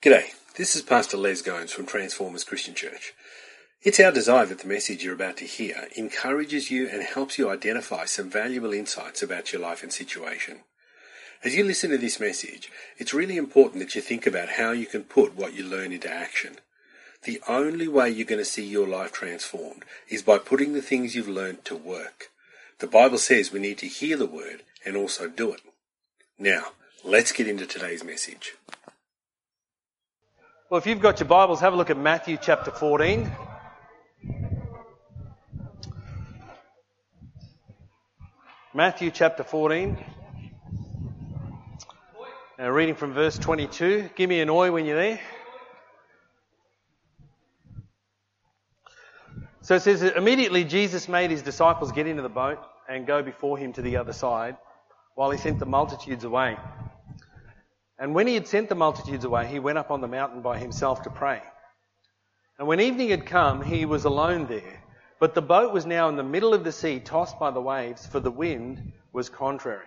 G'day, this is Pastor Les Gomes from Transformers Christian Church. It's our desire that the message you're about to hear encourages you and helps you identify some valuable insights about your life and situation. As you listen to this message, it's really important that you think about how you can put what you learn into action. The only way you're going to see your life transformed is by putting the things you've learned to work. The Bible says we need to hear the word and also do it. Now, let's get into today's message. Well, if you've got your Bibles, have a look at Matthew chapter 14. Matthew chapter 14. Reading from verse 22. Give me an oi when you're there. So it says, immediately Jesus made his disciples get into the boat and go before him to the other side, while he sent the multitudes away. And when he had sent the multitudes away, he went up on the mountain by himself to pray. And when evening had come, he was alone there. But the boat was now in the middle of the sea, tossed by the waves, for the wind was contrary.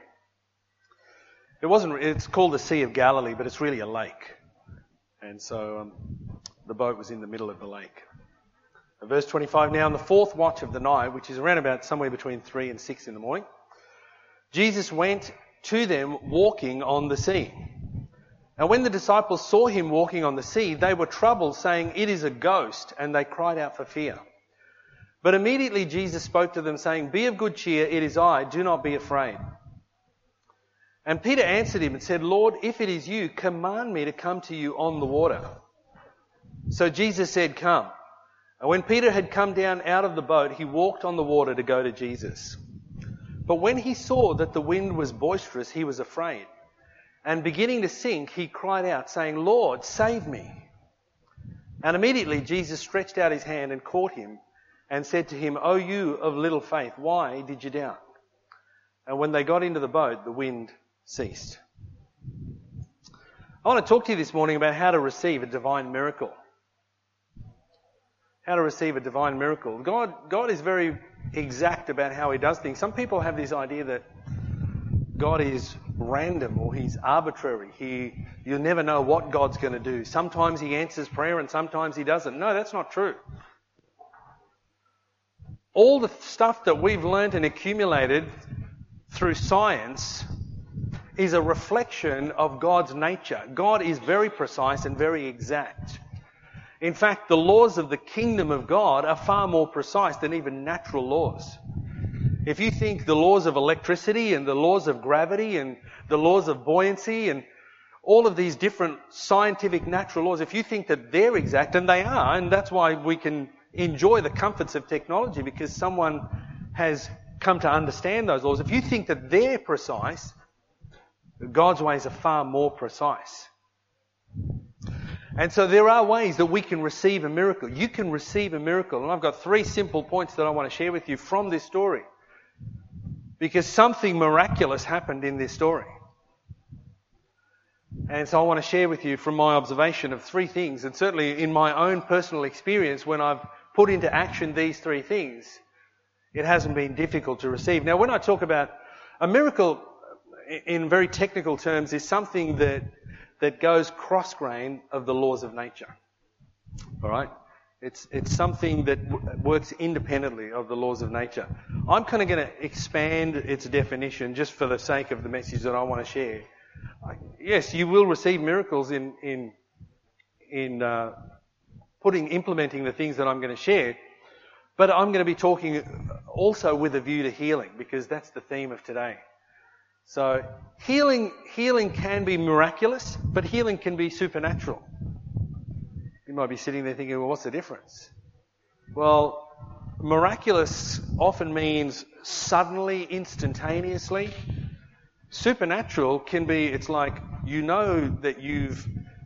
It's called the Sea of Galilee, but it's really a lake. And so the boat was in the middle of the lake. Verse 25, now in the fourth watch of the night, which is around about somewhere between 3 and 6 in the morning, Jesus went to them walking on the sea. And when the disciples saw him walking on the sea, they were troubled, saying, it is a ghost, and they cried out for fear. But immediately Jesus spoke to them, saying, be of good cheer, it is I, do not be afraid. And Peter answered him and said, Lord, if it is you, command me to come to you on the water. So Jesus said, come. And when Peter had come down out of the boat, he walked on the water to go to Jesus. But when he saw that the wind was boisterous, he was afraid. And beginning to sink, he cried out, saying, Lord, save me. And immediately Jesus stretched out his hand and caught him and said to him, O you of little faith, why did you doubt? And when they got into the boat, the wind ceased. I want to talk to you this morning about how to receive a divine miracle. How to receive a divine miracle. God is very exact about how he does things. Some people have this idea that God is random or he's arbitrary. You never know what God's going to do. Sometimes he answers prayer and sometimes he doesn't. No, that's not true. All the stuff that we've learnt and accumulated through science is a reflection of God's nature. God is very precise and very exact. In fact, the laws of the kingdom of God are far more precise than even natural laws. If you think the laws of electricity and the laws of gravity and the laws of buoyancy and all of these different scientific natural laws, if you think that they're exact, and they are, and that's why we can enjoy the comforts of technology because someone has come to understand those laws. If you think that they're precise, God's ways are far more precise. And so there are ways that we can receive a miracle. You can receive a miracle. And I've got 3 simple points that I want to share with you from this story. Because something miraculous happened in this story. And so I want to share with you from my observation of 3 things. And certainly in my own personal experience, when I've put into action these 3 things, it hasn't been difficult to receive. Now, when I talk about a miracle, in very technical terms, is something that goes cross-grain of the laws of nature. All right? It's something that works independently of the laws of nature. I'm kind of going to expand its definition just for the sake of the message that I want to share. Yes, you will receive miracles in implementing the things that I'm going to share, but I'm going to be talking also with a view to healing because that's the theme of today. So healing can be miraculous, but healing can be supernatural. You might be sitting there thinking, well, what's the difference? Well, miraculous often means suddenly, instantaneously. Supernatural can be, it's like you know that your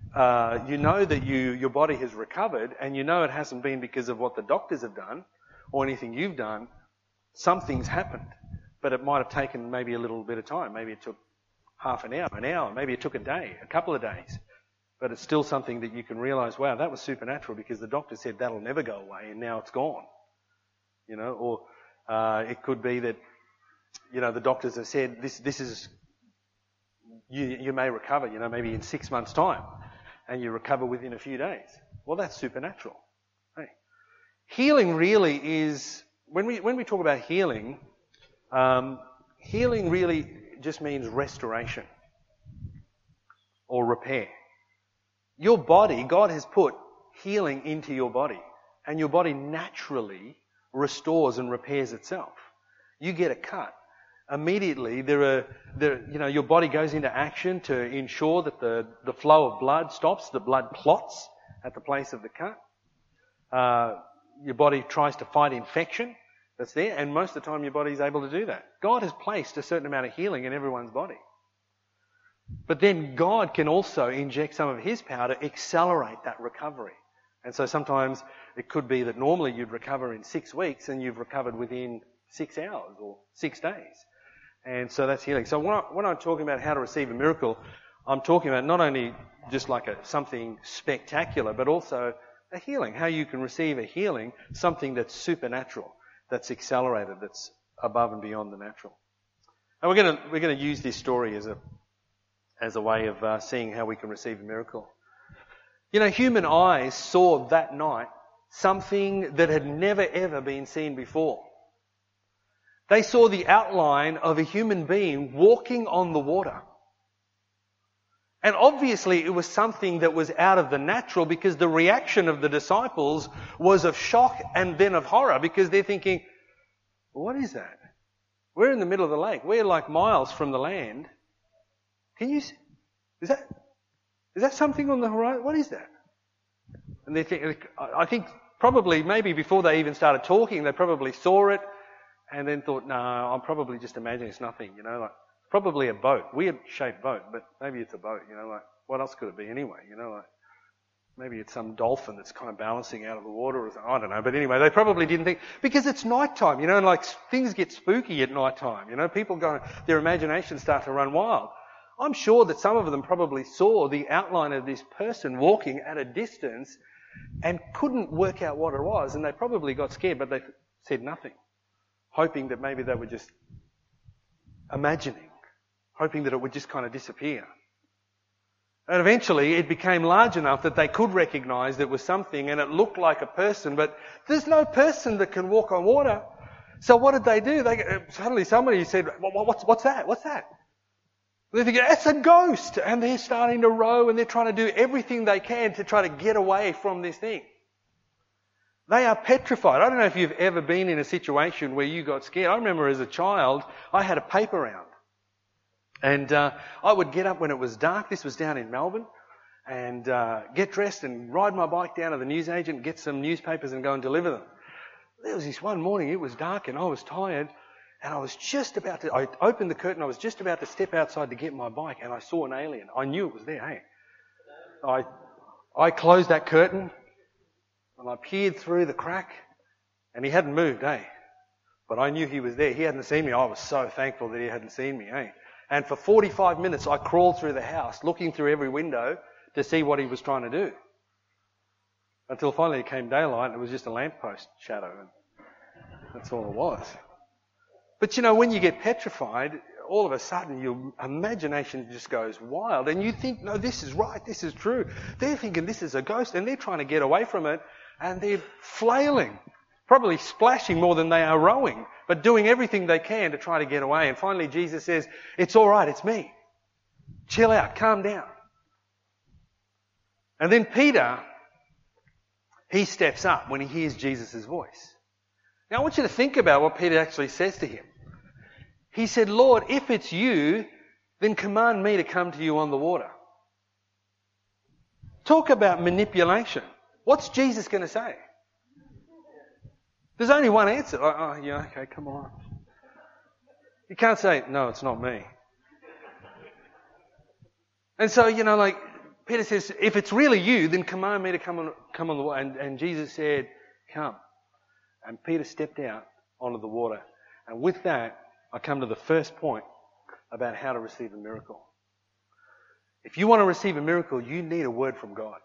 body has recovered and you know it hasn't been because of what the doctors have done or anything you've done. Something's happened, but it might have taken maybe a little bit of time. Maybe it took half an hour, maybe it took a day, a couple of days. But it's still something that you can realise, wow, that was supernatural because the doctor said that'll never go away and now it's gone. You know, or it could be that, you know, the doctors have said this is, you may recover, you know, maybe in 6 months' time. and you recover within a few days. Well, that's supernatural. Hey. Healing really is, when we talk about healing, healing really just means restoration or repair. Your body, God has put healing into your body, and your body naturally restores and repairs itself. You get a cut. Immediately, your body goes into action to ensure that the flow of blood stops, the blood clots at the place of the cut. Your body tries to fight infection that's there, and most of the time your body is able to do that. God has placed a certain amount of healing in everyone's body. But then God can also inject some of His power to accelerate that recovery. And so sometimes it could be that normally you'd recover in 6 weeks and you've recovered within 6 hours or 6 days. And so that's healing. So when I'm talking about how to receive a miracle, I'm talking about not only just like something spectacular, but also a healing. How you can receive a healing, something that's supernatural, that's accelerated, that's above and beyond the natural. And we're going to use this story as a way of seeing how we can receive a miracle. You know, human eyes saw that night something that had never ever been seen before. They saw the outline of a human being walking on the water. And obviously it was something that was out of the natural, because the reaction of the disciples was of shock and then of horror, because they're thinking, what is that? We're in the middle of the lake. We're like miles from the land. Can you see? Is that something on the horizon? What is that? And they think, I think probably maybe before they even started talking, they probably saw it and then thought, no, I'm probably just imagining it's nothing, like probably a boat, weird shaped boat, but maybe it's a boat, like what else could it be anyway, like maybe it's some dolphin that's kind of balancing out of the water or something, I don't know, but anyway, they probably didn't think, because it's nighttime, and like things get spooky at nighttime, people their imaginations start to run wild. I'm sure that some of them probably saw the outline of this person walking at a distance and couldn't work out what it was, and they probably got scared, but they said nothing, hoping that maybe they were just imagining, hoping that it would just kind of disappear. And eventually it became large enough that they could recognise there was something, and it looked like a person, but there's no person that can walk on water. So what did they do? Suddenly somebody said, what's that? What's that? They're thinking, it's a ghost! And they're starting to row, and they're trying to do everything they can to try to get away from this thing. They are petrified. I don't know if you've ever been in a situation where you got scared. I remember as a child, I had a paper round. And I would get up when it was dark. This was down in Melbourne. And get dressed and ride my bike down to the newsagent, get some newspapers and go and deliver them. There was this one morning, it was dark and I was tired. And I opened the curtain, I was just about to step outside to get my bike, and I saw an alien. I knew it was there, hey. I closed that curtain, and I peered through the crack, and he hadn't moved, hey. But I knew he was there. He hadn't seen me. I was so thankful that he hadn't seen me, hey. And for 45 minutes, I crawled through the house, looking through every window to see what he was trying to do. Until finally it came daylight, and it was just a lamppost shadow, and that's all it was. But when you get petrified, all of a sudden your imagination just goes wild, and you think, no, this is right, this is true. They're thinking this is a ghost, and they're trying to get away from it, and they're flailing, probably splashing more than they are rowing, but doing everything they can to try to get away. And finally Jesus says, it's all right, it's me. Chill out, calm down. And then Peter, he steps up when he hears Jesus' voice. Now I want you to think about what Peter actually says to him. He said, Lord, if it's you, then command me to come to you on the water. Talk about manipulation. What's Jesus going to say? There's only one answer. Oh, yeah, okay, come on. You can't say, no, it's not me. And so, Peter says, if it's really you, then command me to come on the water. And Jesus said, come. And Peter stepped out onto the water. And with that, I come to the first point about how to receive a miracle. If you want to receive a miracle, you need a word from God.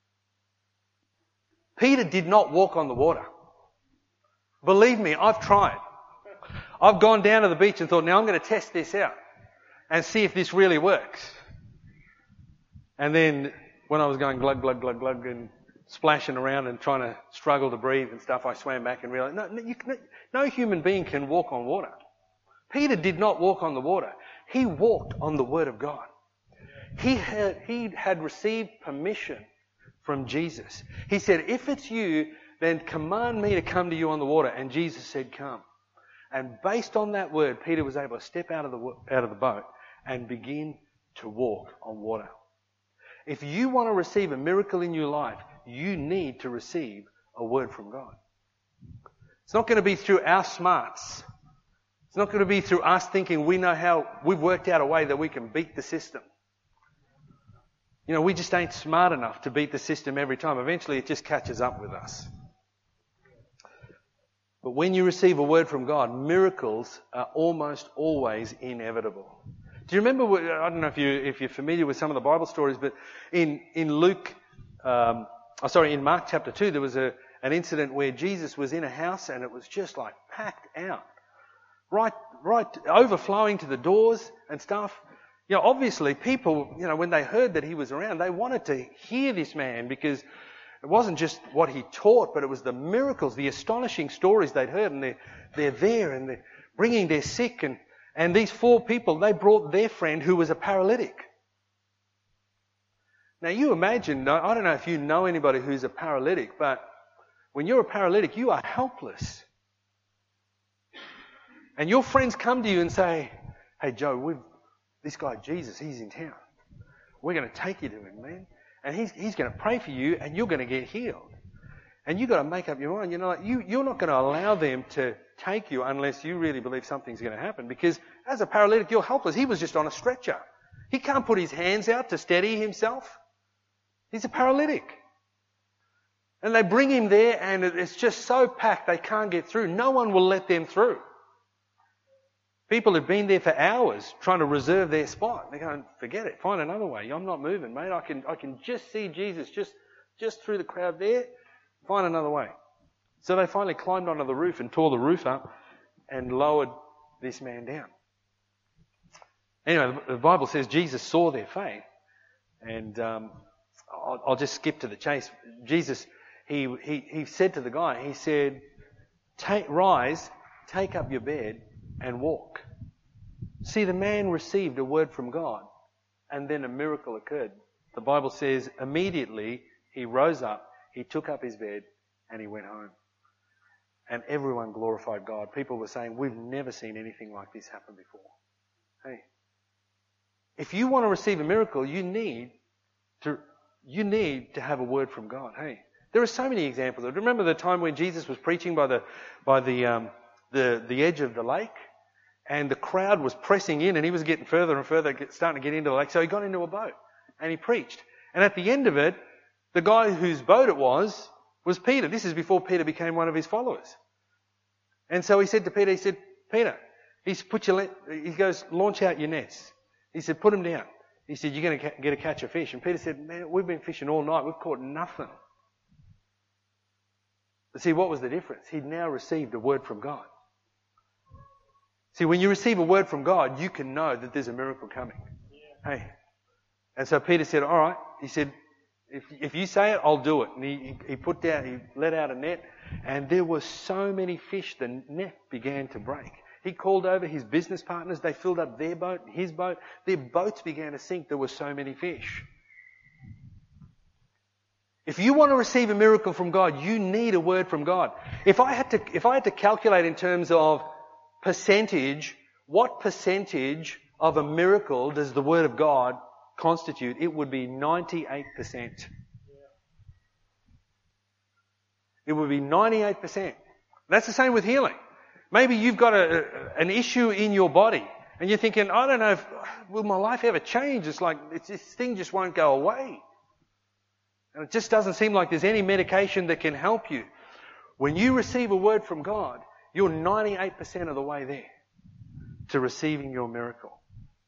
Peter did not walk on the water. Believe me, I've tried. I've gone down to the beach and thought, now I'm going to test this out and see if this really works. And then when I was going glug, glug, glug, glug and splashing around and trying to struggle to breathe and stuff, I swam back and realised, no human being can walk on water. Peter did not walk on the water. He walked on the Word of God. He had received permission from Jesus. He said, if it's you, then command me to come to you on the water. And Jesus said, come. And based on that word, Peter was able to step out of the boat and begin to walk on water. If you want to receive a miracle in your life, you need to receive a word from God. It's not going to be through our smarts. It's not going to be through us thinking we know how, we've worked out a way that we can beat the system. You know, we just ain't smart enough to beat the system every time. Eventually it just catches up with us. But when you receive a word from God, miracles are almost always inevitable. Do you remember, I don't know if you're familiar with some of the Bible stories, but in Mark chapter 2, there was an incident where Jesus was in a house and it was just like packed out. Right, overflowing to the doors and stuff. You know, obviously people, you know, when they heard that he was around, they wanted to hear this man because it wasn't just what he taught, but it was the miracles, the astonishing stories they'd heard, and they're there and they're bringing their sick and these 4 people, they brought their friend who was a paralytic. Now you imagine, I don't know if you know anybody who's a paralytic, but when you're a paralytic, you are helpless. And your friends come to you and say, hey Joe, this guy Jesus, he's in town. We're going to take you to him, man. And he's going to pray for you and you're going to get healed. And you've got to make up your mind. You know, like you're not going to allow them to take you unless you really believe something's going to happen. Because as a paralytic, you're helpless. He was just on a stretcher. He can't put his hands out to steady himself. He's a paralytic. And they bring him there and it's just so packed they can't get through. No one will let them through. People have been there for hours trying to reserve their spot. They're going, forget it, find another way. I'm not moving, mate. I can just see Jesus just through the crowd there. Find another way. So they finally climbed onto the roof and tore the roof up and lowered this man down. Anyway, the Bible says Jesus saw their faith. And I'll just skip to the chase. Jesus, he said to the guy, he said, rise, take up your bed and walk. See, the man received a word from God and then a miracle occurred. The Bible says immediately he rose up, he took up his bed and he went home. And everyone glorified God. People were saying, we've never seen anything like this happen before. Hey, if you want to receive a miracle, you need to have a word from God. Hey, there are so many examples. Remember the time when Jesus was preaching by the edge of the lake, and the crowd was pressing in, and he was getting further and further, starting to get into the lake. So he got into a boat and he preached. And at the end of it, the guy whose boat it was Peter. This is before Peter became one of his followers. And so he said to Peter, Peter, he goes, launch out your nets. He said, put them down. He said, you're going to get a catch of fish. And Peter said, man, we've been fishing all night. We've caught nothing. But see, what was the difference? He'd now received a word from God. See, when you receive a word from God, you can know that there's a miracle coming. Yeah. Hey. And so Peter said, all right. He said, if you say it, I'll do it. And he let out a net, and there were so many fish, the net began to break. He called over his business partners. They filled up their boat, his boat. Their boats began to sink. There were so many fish. If you want to receive a miracle from God, you need a word from God. If I had to calculate in terms of percentage, what percentage of a miracle does the Word of God constitute? It would be 98%. It would be 98%. That's the same with healing. Maybe you've got an issue in your body and you're thinking, I don't know, will my life ever change? It's like this thing just won't go away. And it just doesn't seem like there's any medication that can help you. When you receive a word from God, you're 98% of the way there to receiving your miracle.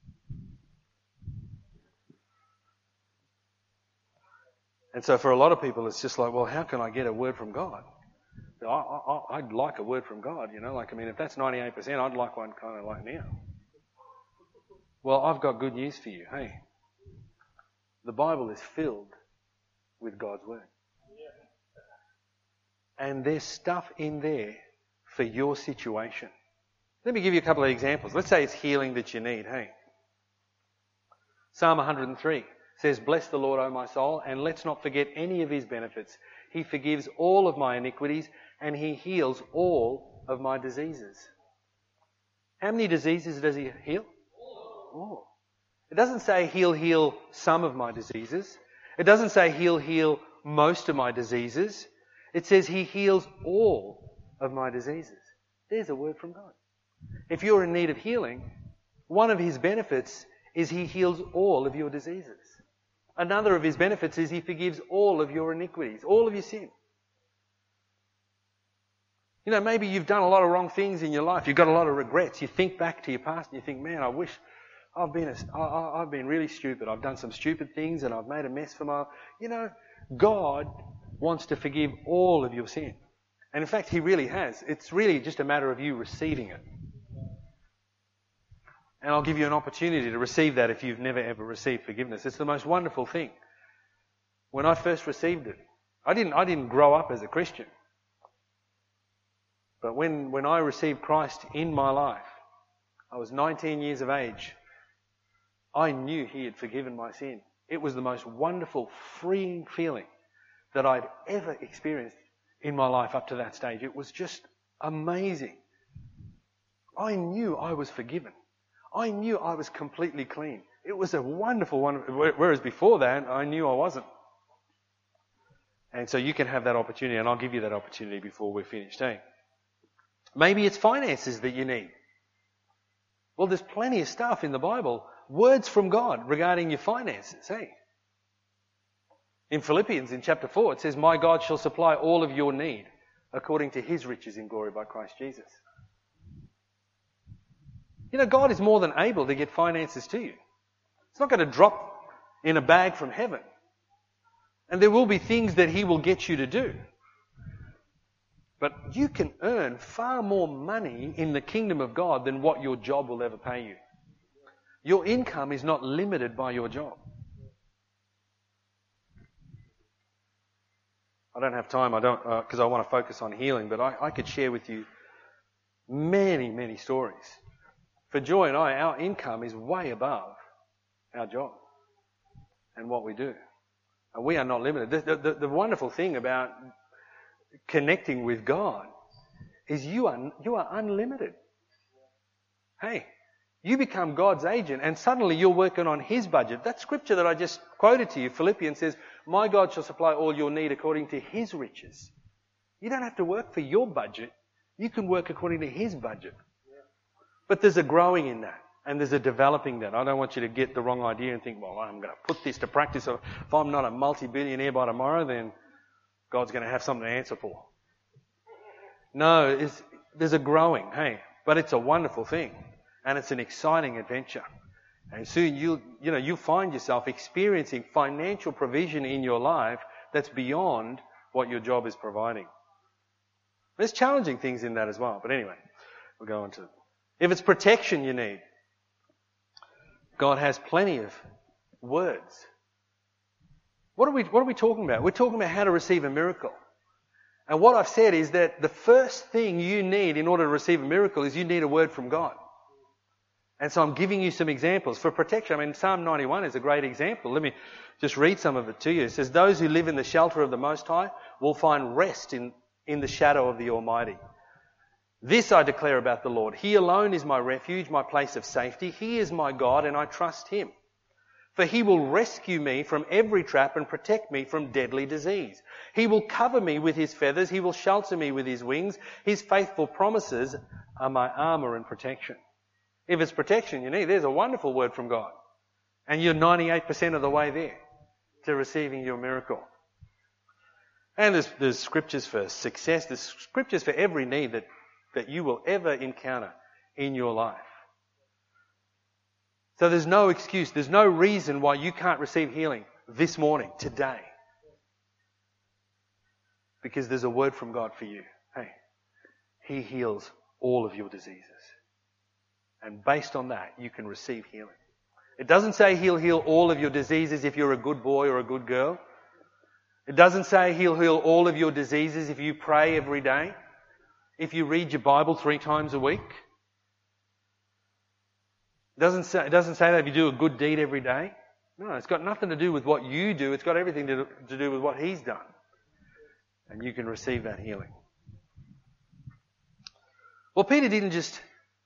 And so for a lot of people, it's just like, well, how can I get a word from God? I'd like a word from God, if that's 98%, I'd like one kind of like now. Well, I've got good news for you. Hey, the Bible is filled with God's Word. And there's stuff in there for your situation. Let me give you a couple of examples. Let's say it's healing that you need, hey. Psalm 103 says, "Bless the Lord, O my soul, and let's not forget any of his benefits. He forgives all of my iniquities, and he heals all of my diseases." How many diseases does he heal? All. It doesn't say he'll heal some of my diseases. It doesn't say he'll heal most of my diseases. It says he heals all of my diseases. There's a word from God. If you're in need of healing, one of his benefits is he heals all of your diseases. Another of his benefits is he forgives all of your iniquities, all of your sin. You know, maybe you've done a lot of wrong things in your life. You've got a lot of regrets. You think back to your past and you think, man, I wish I've been really stupid. I've done some stupid things and I've made a mess for my... You know, God wants to forgive all of your sin. And in fact, he really has. It's really just a matter of you receiving it. And I'll give you an opportunity to receive that if you've never ever received forgiveness. It's the most wonderful thing. When I first received it, I didn't grow up as a Christian. But when I received Christ in my life, I was 19 years of age. I knew he had forgiven my sin. It was the most wonderful, freeing feeling that I'd ever experienced in my life up to that stage. It was just amazing. I knew I was forgiven. I knew I was completely clean. It was a wonderful, whereas before that, I knew I wasn't. And so you can have that opportunity, and I'll give you that opportunity before we're finished, eh? Maybe it's finances that you need. Well, there's plenty of stuff in the Bible, words from God regarding your finances, hey? In Philippians, in chapter 4, it says, "My God shall supply all of your need according to his riches in glory by Christ Jesus." You know, God is more than able to get finances to you. It's not going to drop in a bag from heaven. And there will be things that he will get you to do. But you can earn far more money in the kingdom of God than what your job will ever pay you. Your income is not limited by your job. I don't have time, because I want to focus on healing, but I could share with you many, many stories. For Joy and I, our income is way above our job and what we do. And we are not limited. The wonderful thing about connecting with God is you are unlimited. Hey, you become God's agent and suddenly you're working on his budget. That scripture that I just quoted to you, Philippians, says, "My God shall supply all your need according to his riches." You don't have to work for your budget. You can work according to his budget. But there's a growing in that, and there's a developing that. I don't want you to get the wrong idea and think, well, I'm going to put this to practice. If I'm not a multi-billionaire by tomorrow, then God's going to have something to answer for. No, there's a growing, hey, but it's a wonderful thing, and it's an exciting adventure. And soon you'll find yourself experiencing financial provision in your life that's beyond what your job is providing. There's challenging things in that as well, but anyway, we'll go on to it. If it's protection you need, God has plenty of words. What are we talking about? We're talking about how to receive a miracle. And what I've said is that the first thing you need in order to receive a miracle is you need a word from God. And so I'm giving you some examples. For protection, I mean, Psalm 91 is a great example. Let me just read some of it to you. It says, "Those who live in the shelter of the Most High will find rest in the shadow of the Almighty. This I declare about the Lord. He alone is my refuge, my place of safety. He is my God, and I trust him. For he will rescue me from every trap and protect me from deadly disease. He will cover me with his feathers. He will shelter me with his wings. His faithful promises are my armour and protection." If it's protection you need, there's a wonderful word from God. And you're 98% of the way there to receiving your miracle. And there's scriptures for success. There's scriptures for every need that you will ever encounter in your life. So there's no excuse, there's no reason why you can't receive healing this morning, today. Because there's a word from God for you. Hey, he heals all of your diseases. And based on that, you can receive healing. It doesn't say he'll heal all of your diseases if you're a good boy or a good girl. It doesn't say He'll heal all of your diseases if you pray every day, if you read your Bible 3 times a week. It doesn't say that if you do a good deed every day. No, it's got nothing to do with what you do. It's got everything to do with what He's done. And you can receive that healing. Well, Peter didn't just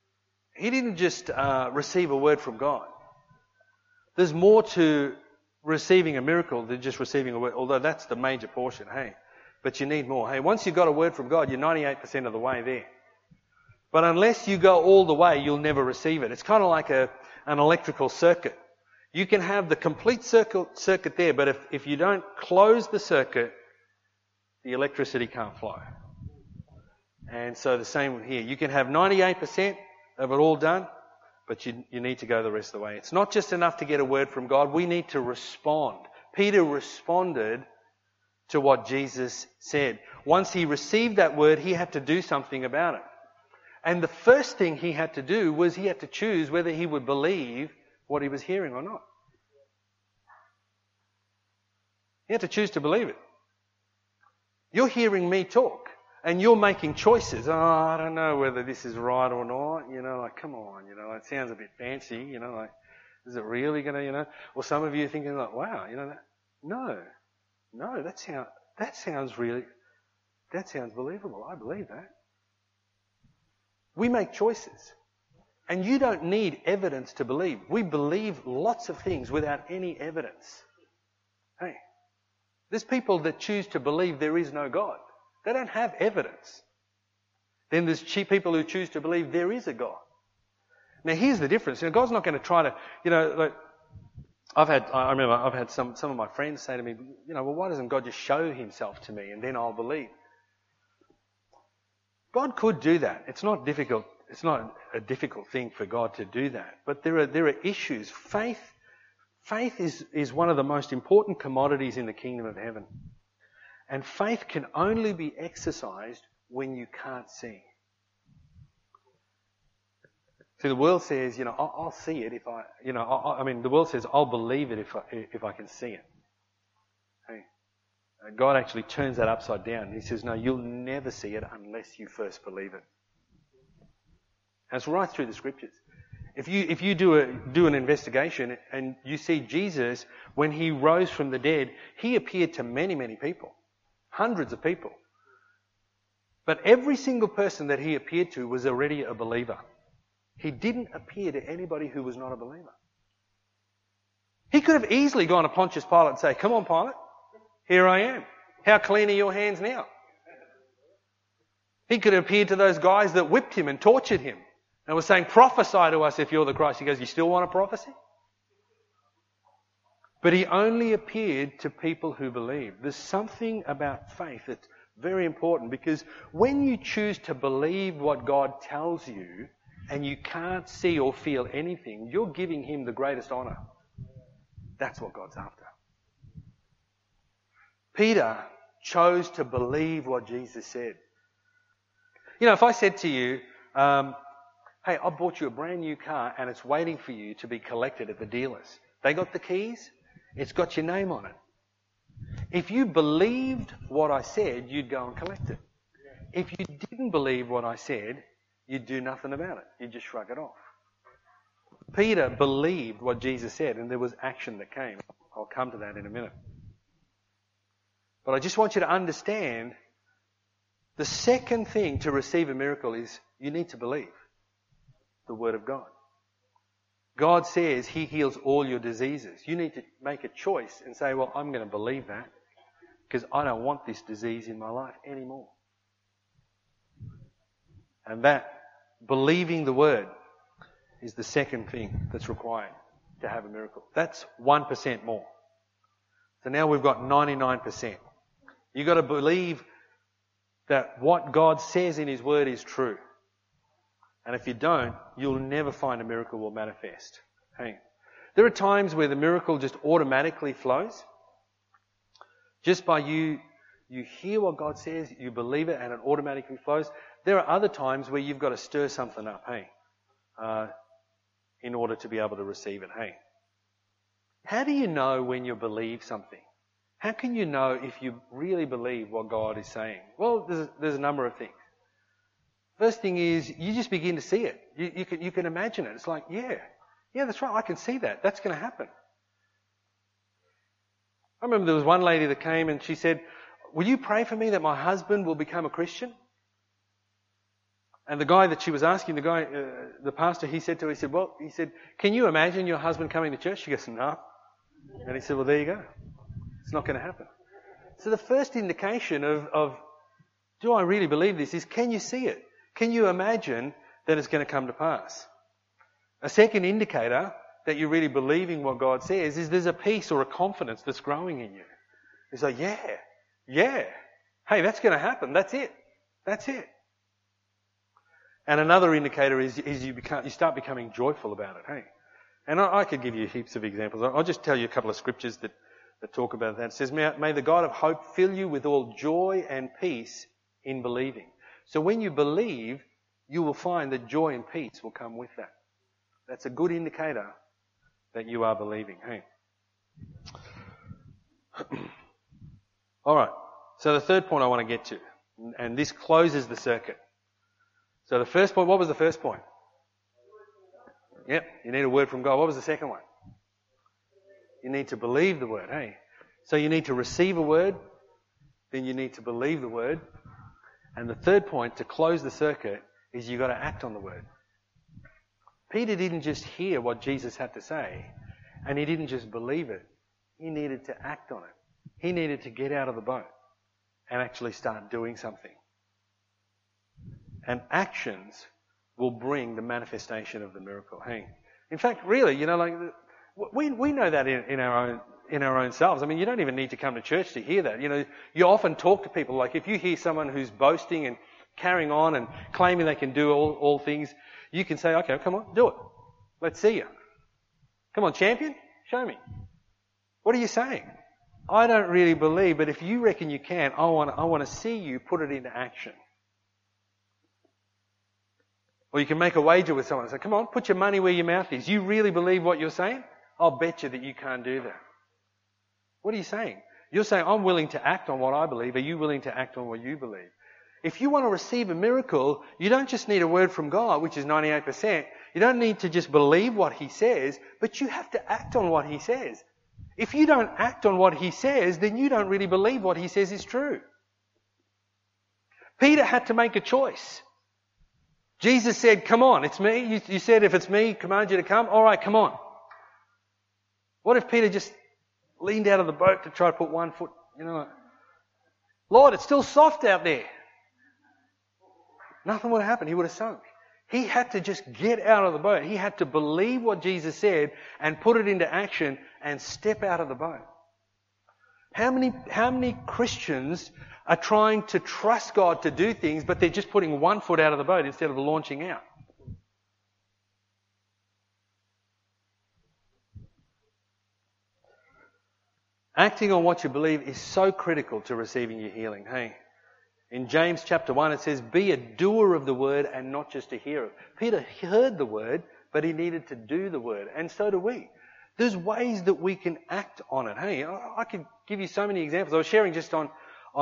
receive a word from God. There's more to receiving a miracle than just receiving a word, although that's the major portion, hey. But you need more. Hey, once you've got a word from God, you're 98% of the way there. But unless you go all the way, you'll never receive it. It's kind of like an electrical circuit. You can have the complete circuit there, but if you don't close the circuit, the electricity can't flow. And so the same here. You can have 98% of it all done, but you need to go the rest of the way. It's not just enough to get a word from God. We need to respond. Peter responded to what Jesus said. Once he received that word, he had to do something about it. And the first thing he had to do was he had to choose whether he would believe what he was hearing or not. He had to choose to believe it. You're hearing me talk and you're making choices. Oh, I don't know whether this is right or not. Like, come on, it sounds a bit fancy, like, is it really going to, Or some of you are thinking like, wow, no, that sounds believable. I believe that. We make choices. And you don't need evidence to believe. We believe lots of things without any evidence. Hey, there's people that choose to believe there is no God. They don't have evidence. Then there's people who choose to believe there is a God. Now here's the difference. God's not going to try to, like, I remember I've had some of my friends say to me, well, why doesn't God just show Himself to me and then I'll believe? God could do that. It's not difficult. It's not a difficult thing for God to do that. But there are issues. Faith is one of the most important commodities in the kingdom of heaven. And faith can only be exercised when you can't see. See, the world says, I'll see it if the world says I'll believe it if I can see it. Hey, God actually turns that upside down. He says, no, you'll never see it unless you first believe it. And it's right through the scriptures. If you do an investigation and you see Jesus, when He rose from the dead, He appeared to many, many people. Hundreds of people. But every single person that He appeared to was already a believer. He didn't appear to anybody who was not a believer. He could have easily gone to Pontius Pilate and say, come on, Pilate, here I am. How clean are your hands now? He could have appeared to those guys that whipped Him and tortured Him and was saying, prophesy to us if you're the Christ. He goes, you still want a prophecy? But He only appeared to people who believe. There's something about faith that's very important, because when you choose to believe what God tells you and you can't see or feel anything, you're giving Him the greatest honour. That's what God's after. Peter chose to believe what Jesus said. If I said to you, hey, I bought you a brand new car and it's waiting for you to be collected at the dealers. They got the keys. It's got your name on it. If you believed what I said, you'd go and collect it. If you didn't believe what I said, you'd do nothing about it. You'd just shrug it off. Peter believed what Jesus said, and there was action that came. I'll come to that in a minute. But I just want you to understand, the second thing to receive a miracle is you need to believe the Word of God. God says He heals all your diseases. You need to make a choice and say, well, I'm going to believe that because I don't want this disease in my life anymore. And that believing the Word is the second thing that's required to have a miracle. That's 1% more. So now we've got 99%. You've got to believe that what God says in His Word is true. And if you don't, you'll never find a miracle will manifest. Hey, there are times where the miracle just automatically flows. Just by you hear what God says, you believe it, and it automatically flows. There are other times where you've got to stir something up, hey, in order to be able to receive it, hey. How do you know when you believe something? How can you know if you really believe what God is saying? Well, there's a number of things. First thing is, you just begin to see it. You can imagine it. It's like, yeah, that's right. I can see that. That's going to happen. I remember there was one lady that came and she said, will you pray for me that my husband will become a Christian? And the guy that she was asking, the pastor, he said to her, he said, can you imagine your husband coming to church? She goes, no. And he said, well, there you go. It's not going to happen. So the first indication of do I really believe this is, can you see it? Can you imagine that it's going to come to pass? A second indicator that you're really believing what God says is there's a peace or a confidence that's growing in you. It's like, yeah. Hey, that's going to happen. That's it. And another indicator is you start becoming joyful about it. Hey, and I could give you heaps of examples. I'll just tell you a couple of scriptures that talk about that. It says, may the God of hope fill you with all joy and peace in believing. So when you believe, you will find that joy and peace will come with that. That's a good indicator that you are believing. Hey. All right. So the third point I want to get to, and this closes the circuit. So the first point, what was the first point? Yep, you need a word from God. What was the second one? You need to believe the word, hey? So you need to receive a word, then you need to believe the word. And the third point, to close the circuit, is you've got to act on the word. Peter didn't just hear what Jesus had to say, and he didn't just believe it. He needed to act on it. He needed to get out of the boat and actually start doing something. And actions will bring the manifestation of the miracle. Hey, in fact, really, we know that in our own selves. I mean, you don't even need to come to church to hear that. You often talk to people, like if you hear someone who's boasting and carrying on and claiming they can do all things, you can say, okay, come on, do it. Let's see you. Come on, champion, show me. What are you saying? I don't really believe, but if you reckon you can, I want to see you put it into action. Or you can make a wager with someone and say, come on, put your money where your mouth is. You really believe what you're saying? I'll bet you that you can't do that. What are you saying? You're saying, I'm willing to act on what I believe. Are you willing to act on what you believe? If you want to receive a miracle, you don't just need a word from God, which is 98%. You don't need to just believe what He says, but you have to act on what He says. If you don't act on what He says, then you don't really believe what He says is true. Peter had to make a choice. Jesus said, come on, it's me. You said, if it's me, command you to come. All right, come on. What if Peter just leaned out of the boat to try to put one foot, Lord, it's still soft out there. Nothing would have happened. He would have sunk. He had to just get out of the boat. He had to believe what Jesus said and put it into action and step out of the boat. How many Christians are trying to trust God to do things, but they're just putting one foot out of the boat instead of launching out? Acting on what you believe is so critical to receiving your healing. Hey, in James chapter 1 it says, be a doer of the word and not just a hearer. Peter heard the word, but he needed to do the word, and so do we. There's ways that we can act on it. Hey, I could give you so many examples. I was sharing just on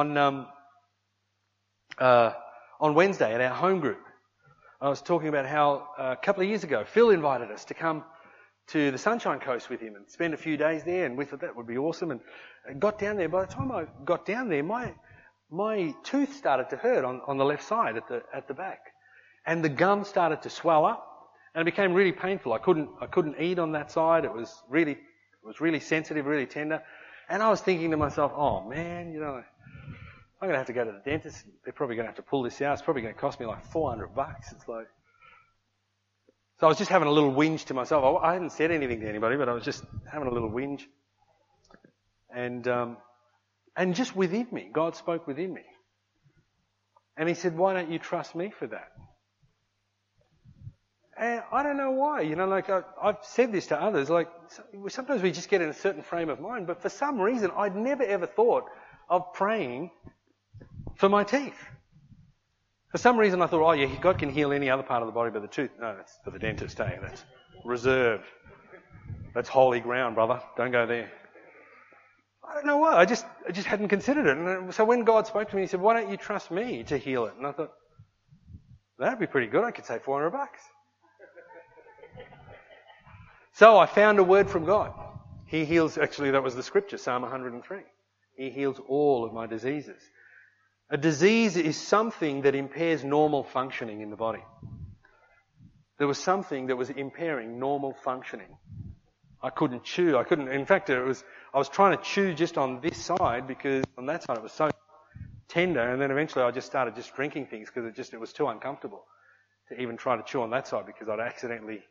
Wednesday at our home group. I was talking about how a couple of years ago Phil invited us to come to the Sunshine Coast with him and spend a few days there, and we thought that would be awesome. And got down there. By the time I got down there, my tooth started to hurt on the left side at the back, and the gum started to swell up, and it became really painful. I couldn't eat on that side. It was really sensitive, really tender. And I was thinking to myself, oh man, I'm going to have to go to the dentist. They're probably going to have to pull this out. It's probably going to cost me like $400. It's like, so I was just having a little whinge to myself. I hadn't said anything to anybody, but I was just having a little whinge. And just within me, God spoke within me. And He said, why don't you trust me for that? And I don't know why. I've said this to others. Like, sometimes we just get in a certain frame of mind, but for some reason, I'd never ever thought of praying for my teeth. For some reason I thought, oh yeah, God can heal any other part of the body but the tooth. No, that's for the dentist, hey? That's reserved. That's holy ground, brother. Don't go there. I don't know why. I just hadn't considered it. And so when God spoke to me, he said, why don't you trust me to heal it? And I thought, that'd be pretty good. I could save $400. So I found a word from God. He heals, actually that was the scripture, Psalm 103. He heals all of my diseases. A disease is something that impairs normal functioning in the body. There was something that was impairing normal functioning. I couldn't chew. In fact, I was trying to chew just on this side because on that side it was so tender, and then eventually I just started just drinking things because it was too uncomfortable to even try to chew on that side because I'd accidentally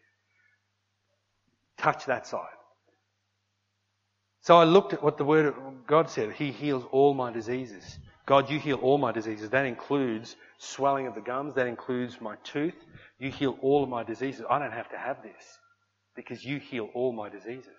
touch that side. So I looked at what the word of God said. He heals all my diseases. God, you heal all my diseases. That includes swelling of the gums. That includes my tooth. You heal all of my diseases. I don't have to have this because you heal all my diseases.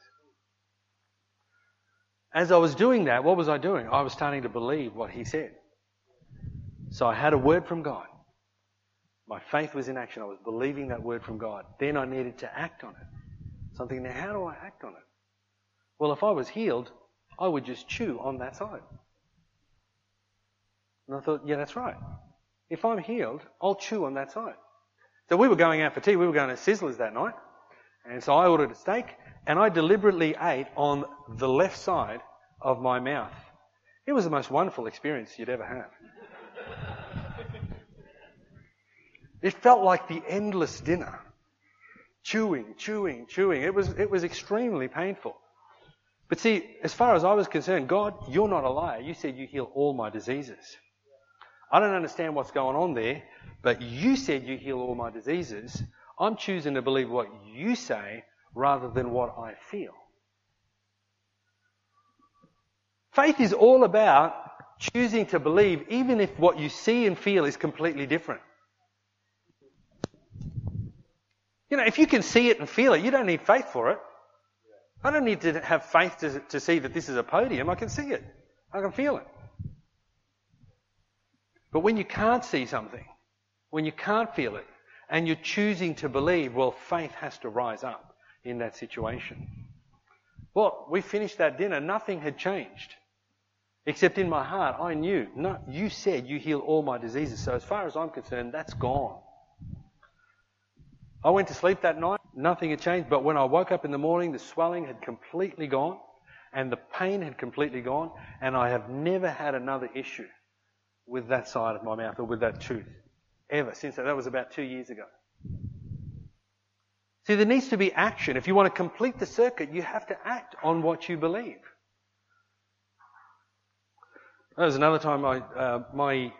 As I was doing that, what was I doing? I was starting to believe what he said. So I had a word from God. My faith was in action. I was believing that word from God. Then I needed to act on it. So I'm thinking, now how do I act on it? Well, if I was healed, I would just chew on that side. And I thought, yeah, that's right. If I'm healed, I'll chew on that side. So we were going out for tea. We were going to Sizzlers that night. And so I ordered a steak and I deliberately ate on the left side of my mouth. It was the most wonderful experience you'd ever have. It felt like the endless dinner. Chewing. It was extremely painful. But see, as far as I was concerned, God, you're not a liar. You said you heal all my diseases. I don't understand what's going on there, but you said you heal all my diseases. I'm choosing to believe what you say rather than what I feel. Faith is all about choosing to believe even if what you see and feel is completely different. You know, if you can see it and feel it, you don't need faith for it. I don't need to have faith to see that this is a podium. I can see it. I can feel it. But when you can't see something, when you can't feel it, and you're choosing to believe, well, faith has to rise up in that situation. Well, we finished that dinner. Nothing had changed. Except in my heart, I knew, no, you said you heal all my diseases. So as far as I'm concerned, that's gone. I went to sleep that night. Nothing had changed. But when I woke up in the morning, the swelling had completely gone and the pain had completely gone. And I have never had another issue with that side of my mouth or with that tooth ever since that. That was about 2 years ago. See, there needs to be action. If you want to complete the circuit, you have to act on what you believe. There was another time my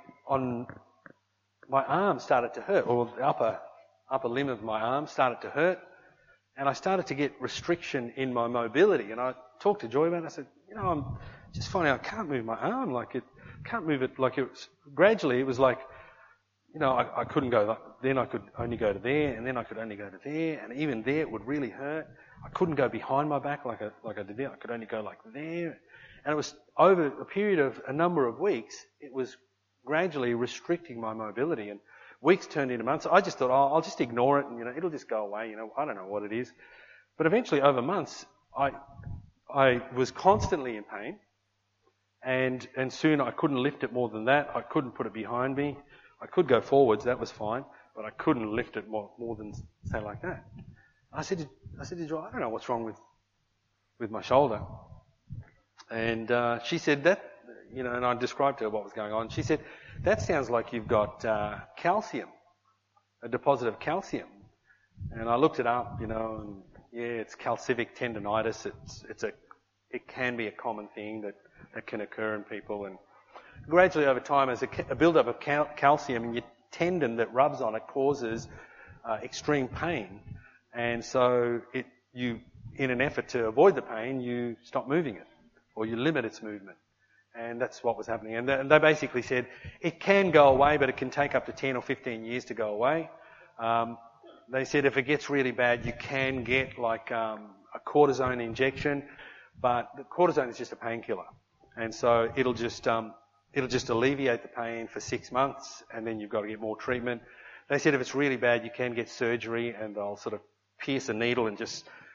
arm started to hurt, or the upper limb of my arm started to hurt, and I started to get restriction in my mobility. And I talked to Joy about it. I said, I'm just finding I can't move my arm can't move it like it was. Gradually, it was like, I couldn't go. Then I could only go to there, and then I could only go to there, and even there it would really hurt. I couldn't go behind my back like I did there. I could only go like there. And it was over a period of a number of weeks, it was gradually restricting my mobility, and weeks turned into months. I just thought, I'll just ignore it, and it'll just go away. I don't know what it is. But eventually, over months, I was constantly in pain, and soon I couldn't lift it more than that. I couldn't put it behind me. I could go forwards, that was fine, but I couldn't lift it more than say like that. I said to Joy, I don't know what's wrong with my shoulder. And she said that, and I described to her what was going on. She said, that sounds like you've got calcium, a deposit of calcium. And I looked it up, and yeah, it's calcific tendonitis. It can be a common thing that can occur in people. And gradually over time, as a build-up of calcium in your tendon that rubs on it causes extreme pain. And so in an effort to avoid the pain, you stop moving it, or you limit its movement. And that's what was happening. And they basically said, it can go away, but it can take up to 10 or 15 years to go away. They said if it gets really bad, you can get like a cortisone injection, but the cortisone is just a painkiller. And so it'll just alleviate the pain for 6 months, and then you've got to get more treatment. They said if it's really bad, you can get surgery, and they'll sort of pierce a needle and just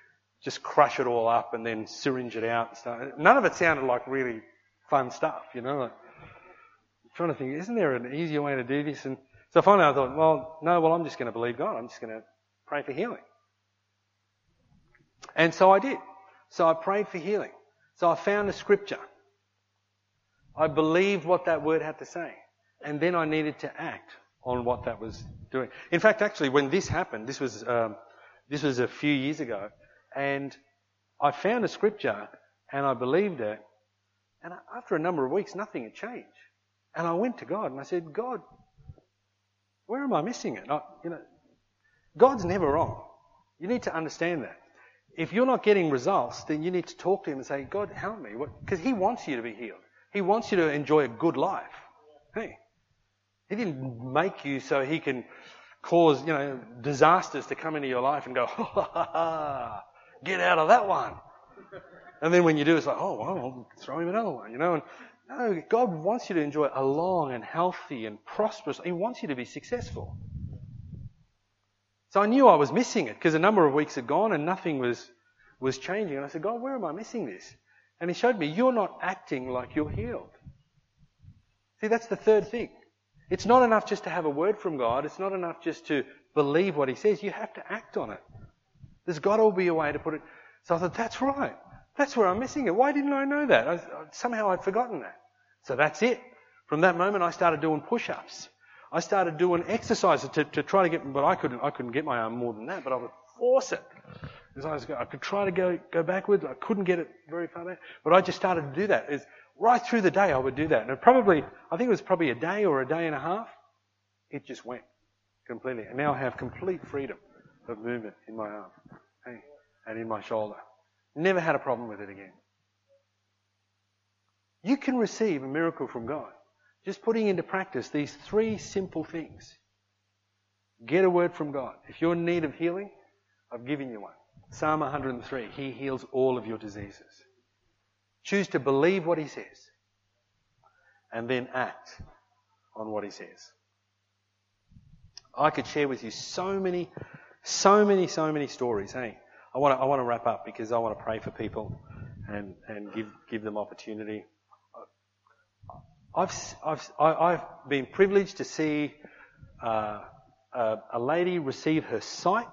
just crush it all up and then syringe it out and stuff. None of it sounded like really fun stuff, you know. Like, I'm trying to think, isn't there an easier way to do this? And so finally I thought, I'm just going to believe God. I'm just going to pray for healing. And so I did. So I prayed for healing. So I found a scripture. I believed what that word had to say. And then I needed to act on what that was doing. In fact, actually, when this happened, this was a few years ago, and I found a scripture and I believed it, and after a number of weeks, nothing had changed. And I went to God and I said, God, where am I missing it? God's never wrong. You need to understand that. If you're not getting results, then you need to talk to Him and say, God, help me. Because He wants you to be healed. He wants you to enjoy a good life. Hey, He didn't make you so He can cause, disasters to come into your life and go, ha, ha, ha, ha, get out of that one. And then when you do, it's like, oh, well, I'll throw him another one, And no, God wants you to enjoy a long and healthy and prosperous. He wants you to be successful. So I knew I was missing it because a number of weeks had gone and nothing was changing. And I said, God, where am I missing this? And He showed me, you're not acting like you're healed. See, that's the third thing. It's not enough just to have a word from God. It's not enough just to believe what He says. You have to act on it. There's got to be a way to put it. So I thought, that's right. That's where I'm missing it. Why didn't I know that? Somehow I'd forgotten that. So that's it. From that moment, I started doing push-ups. I started doing exercises to try to get, but I couldn't get my arm more than that, but I would force it. I could try to go backwards. I couldn't get it very far back, but I just started to do that. Right through the day I would do that. And I think it was probably a day or a day and a half. It just went completely. And now I have complete freedom of movement in my arm and in my shoulder. Never had a problem with it again. You can receive a miracle from God just putting into practice these three simple things. Get a word from God. If you're in need of healing, I've given you one. Psalm 103, He heals all of your diseases. Choose to believe what He says and then act on what He says. I could share with you so many stories. Hey, I want to wrap up because I want to pray for people and give them opportunity. I've been privileged to see a lady receive her sight.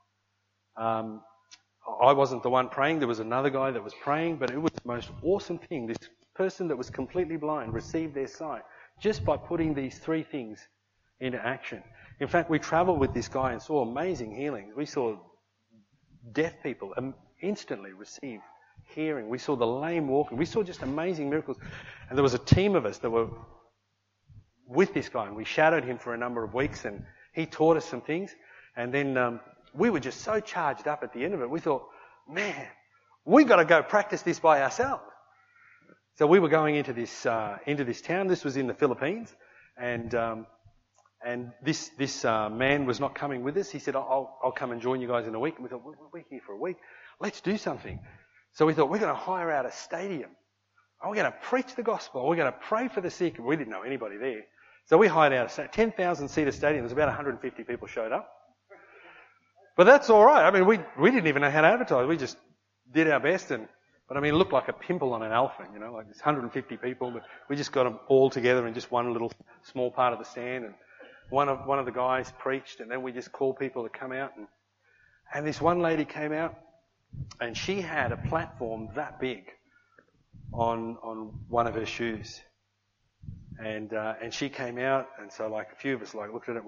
I wasn't the one praying. There was another guy that was praying, but it was the most awesome thing. This person that was completely blind received their sight just by putting these three things into action. In fact, we travelled with this guy and saw amazing healings. We saw deaf people instantly receive hearing. We saw the lame walking. We saw just amazing miracles. And there was a team of us that were with this guy, and we shadowed him for a number of weeks, and he taught us some things. And then we were just so charged up at the end of it. We thought, man, we've got to go practice this by ourselves. So we were going into this town. This was in the Philippines, and this man was not coming with us. He said, I'll come and join you guys in a week. And we thought, we're here for a week. Let's do something. So we thought, we're going to hire out a stadium. We're going to preach the gospel. We're going to pray for the sick. We didn't know anybody there. So we hired out a 10,000-seater stadium. There's about 150 people showed up. But that's all right. I mean, we didn't even know how to advertise. We just did our best. But it looked like a pimple on an elephant, like there's 150 people. But we just got them all together in just one little small part of the stand. And one of the guys preached, and then we just called people to come out. And this one lady came out, and she had a platform that big on one of her shoes. And she came out, and so a few of us looked at it.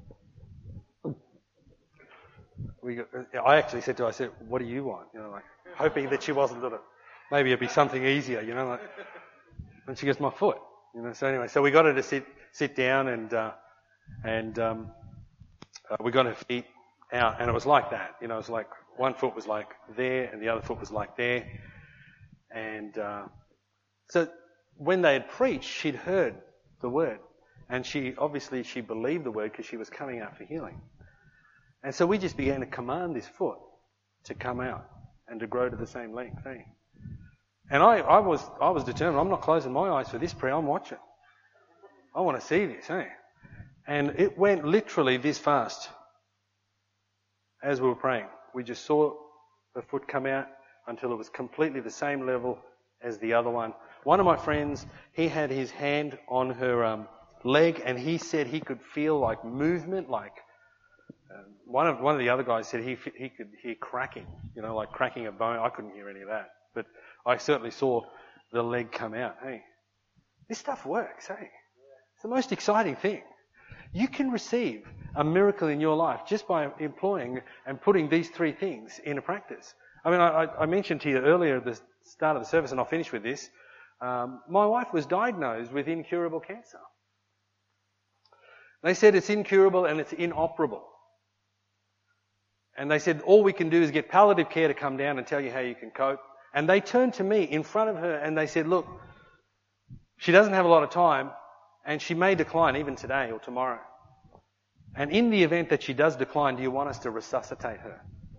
I actually said to her, I said, what do you want? Hoping that she wasn't going to, maybe it'd be something easier, And she goes, my foot. So anyway, so we got her to sit down, and we got her feet out, and it was like that. It was like one foot was like there, and the other foot was like there. And so when they had preached, she'd heard the word, and she believed the word because she was coming out for healing. And so we just began to command this foot to come out and to grow to the same length. And I was determined. I'm not closing my eyes for this prayer. I'm watching. I want to see this. And it went literally this fast as we were praying. We just saw her foot come out until it was completely the same level as the other one. One of my friends, he had his hand on her leg, and he said he could feel like movement, like one of the other guys said he could hear cracking, like cracking a bone. I couldn't hear any of that, but I certainly saw the leg come out. Hey, this stuff works, hey. It's the most exciting thing. You can receive a miracle in your life just by employing and putting these three things into practice. I mean, I mentioned to you earlier at the start of the service, and I'll finish with this. My wife was diagnosed with incurable cancer. They said it's incurable and it's inoperable. And they said all we can do is get palliative care to come down and tell you how you can cope. And they turned to me in front of her and they said, look, she doesn't have a lot of time and she may decline even today or tomorrow. And in the event that she does decline, do you want us to resuscitate her?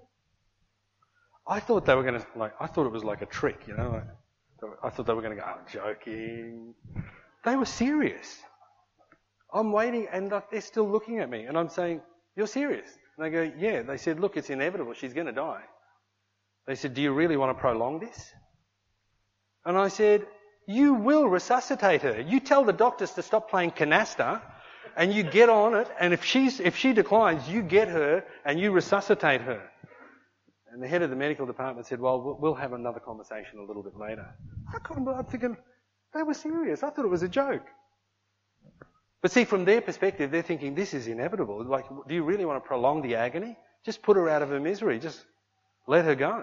I thought they were going to, I thought it was like a trick, I thought they were going to go, I'm joking. They were serious. I'm waiting and they're still looking at me and I'm saying, you're serious? And they go, yeah. They said, look, it's inevitable. She's going to die. They said, do you really want to prolong this? And I said, you will resuscitate her. You tell the doctors to stop playing canasta and you get on it. And if she declines, you get her and you resuscitate her. And the head of the medical department said, well, we'll have another conversation a little bit later. I'm thinking, they were serious. I thought it was a joke. But see, from their perspective, they're thinking, this is inevitable. Like, do you really want to prolong the agony? Just put her out of her misery. Just let her go.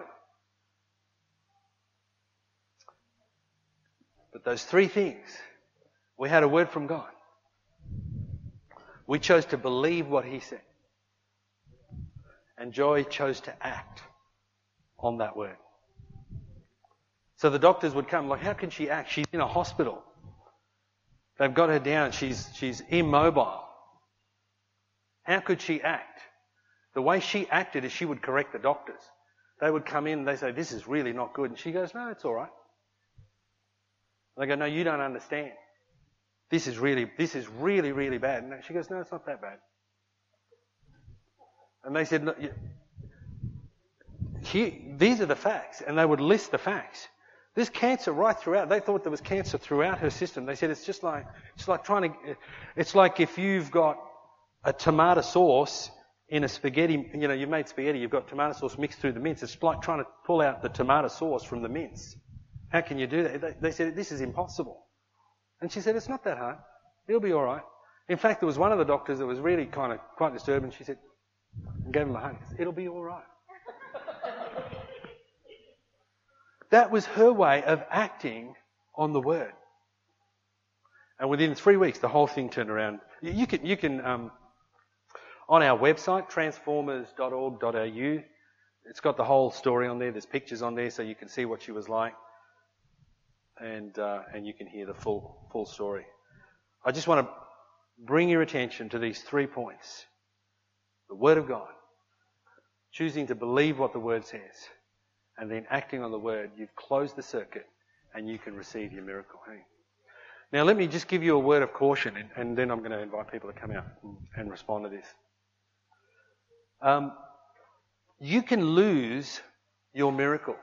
But those three things, we had a word from God. We chose to believe what He said. And Joy chose to act on that word. So the doctors would come, like, how can she act? She's in a hospital. They've got her down. She's immobile. How could she act? The way she acted is she would correct the doctors. They would come in and they say, this is really not good. And she goes, no, it's all right. They go, no, you don't understand. This is really, really bad. And she goes, no, it's not that bad. And they said, no, these are the facts. And they would list the facts. There's cancer right throughout. They thought there was cancer throughout her system. They said it's like if you've got a tomato sauce in a spaghetti, you've made spaghetti, you've got tomato sauce mixed through the mince. It's like trying to pull out the tomato sauce from the mince. How can you do that? They said, this is impossible. And she said, it's not that hard. It'll be all right. In fact, there was one of the doctors that was really quite disturbed, and she said, and gave him a hug. It'll be all right. That was her way of acting on the word. And within 3 weeks, the whole thing turned around. You can on our website, transformers.org.au, it's got the whole story on there. There's pictures on there so you can see what she was like. And you can hear the full story. I just want to bring your attention to these 3 points. The Word of God. Choosing to believe what the Word says. And then acting on the Word. You've closed the circuit and you can receive your miracle. Hey? Now let me just give you a word of caution and then I'm going to invite people to come out and respond to this. You can lose your miracle.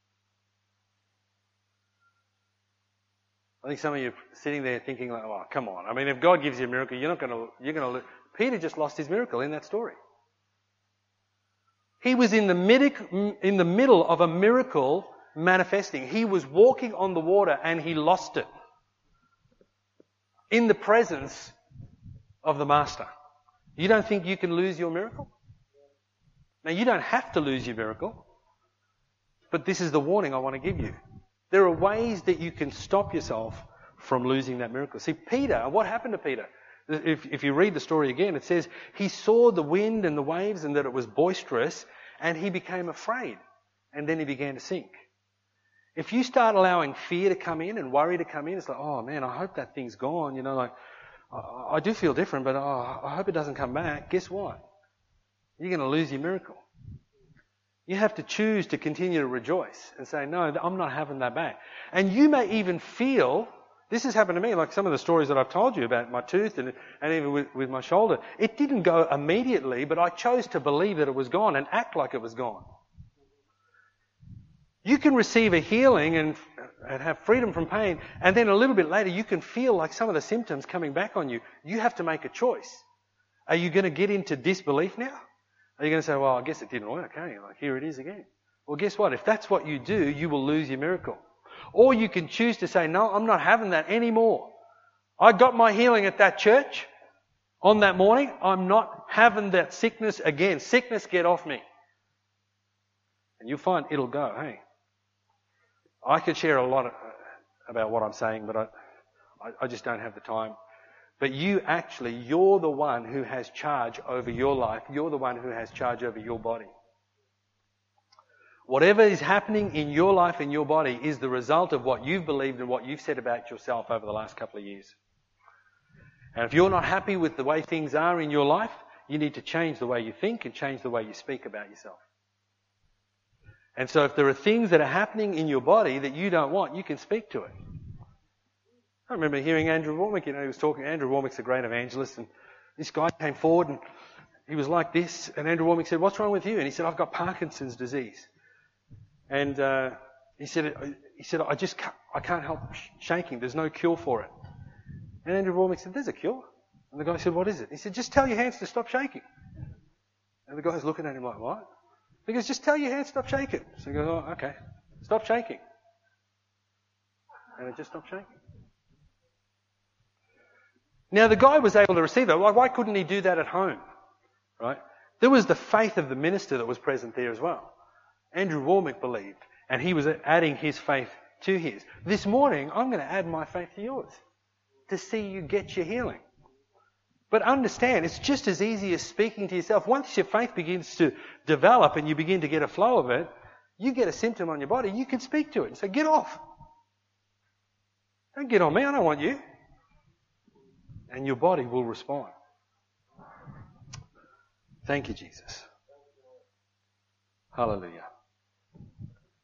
I think some of you are sitting there thinking like, oh, come on. I mean, if God gives you a miracle, you're going to lose. Peter just lost his miracle in that story. He was in the middle of a miracle manifesting. He was walking on the water and he lost it. In the presence of the Master. You don't think you can lose your miracle? Now, you don't have to lose your miracle. But this is the warning I want to give you. There are ways that you can stop yourself from losing that miracle. See, Peter, what happened to Peter? If you read the story again, it says he saw the wind and the waves and that it was boisterous and he became afraid and then he began to sink. If you start allowing fear to come in and worry to come in, it's like, oh man, I hope that thing's gone. I do feel different, but I hope it doesn't come back. Guess what? You're going to lose your miracle. You have to choose to continue to rejoice and say, no, I'm not having that back. And you may even feel, this has happened to me, like some of the stories that I've told you about my tooth and even with my shoulder. It didn't go immediately, but I chose to believe that it was gone and act like it was gone. You can receive a healing and have freedom from pain, and then a little bit later you can feel like some of the symptoms coming back on you. You have to make a choice. Are you going to get into disbelief now? Are you going to say, well, I guess it didn't work, hey? Like, here it is again. Well, guess what? If that's what you do, you will lose your miracle. Or you can choose to say, no, I'm not having that anymore. I got my healing at that church on that morning. I'm not having that sickness again. Sickness, get off me. And you'll find it'll go, hey. I could share a lot about what I'm saying, but I just don't have the time. But you're the one who has charge over your life. You're the one who has charge over your body. Whatever is happening in your life and your body is the result of what you've believed and what you've said about yourself over the last couple of years. And if you're not happy with the way things are in your life, you need to change the way you think and change the way you speak about yourself. And so if there are things that are happening in your body that you don't want, you can speak to it. I remember hearing Andrew Warmick, he was talking. Andrew Warmick's a great evangelist, and this guy came forward and he was like this, and Andrew Warmick said, what's wrong with you? And he said, I've got Parkinson's disease. And he said, I can't help shaking. There's no cure for it. And Andrew Warmick said, there's a cure. And the guy said, what is it? He said, just tell your hands to stop shaking. And the guy's looking at him like, what? He goes, just tell your hands stop shaking. So he goes, oh, okay. Stop shaking. And it just stopped shaking. Now the guy was able to receive that. Why couldn't he do that at home? Right? There was the faith of the minister that was present there as well. Andrew Warmick believed, and he was adding his faith to his. This morning, I'm going to add my faith to yours to see you get your healing. But understand, it's just as easy as speaking to yourself. Once your faith begins to develop and you begin to get a flow of it, you get a symptom on your body, you can speak to it and say, get off. Don't get on me, I don't want you. And your body will respond. Thank you, Jesus. Hallelujah.